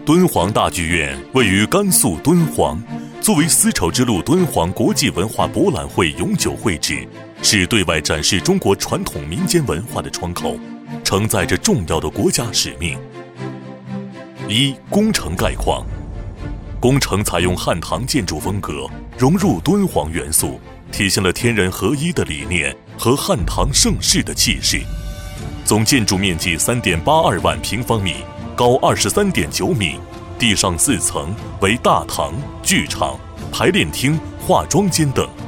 敦煌大剧院位于甘肃敦煌，作为丝绸之路敦煌国际文化博览会永久会址，是对外展示中国传统民间文化的窗口，承载着重要的国家使命。一、工程概况。工程采用汉唐建筑风格，融入敦煌元素，体现了天人合一的理念和汉唐盛世的气势。总建筑面积3.82万平方米，高23.9米，地上4层为大堂、剧场、排练厅、化妆间等。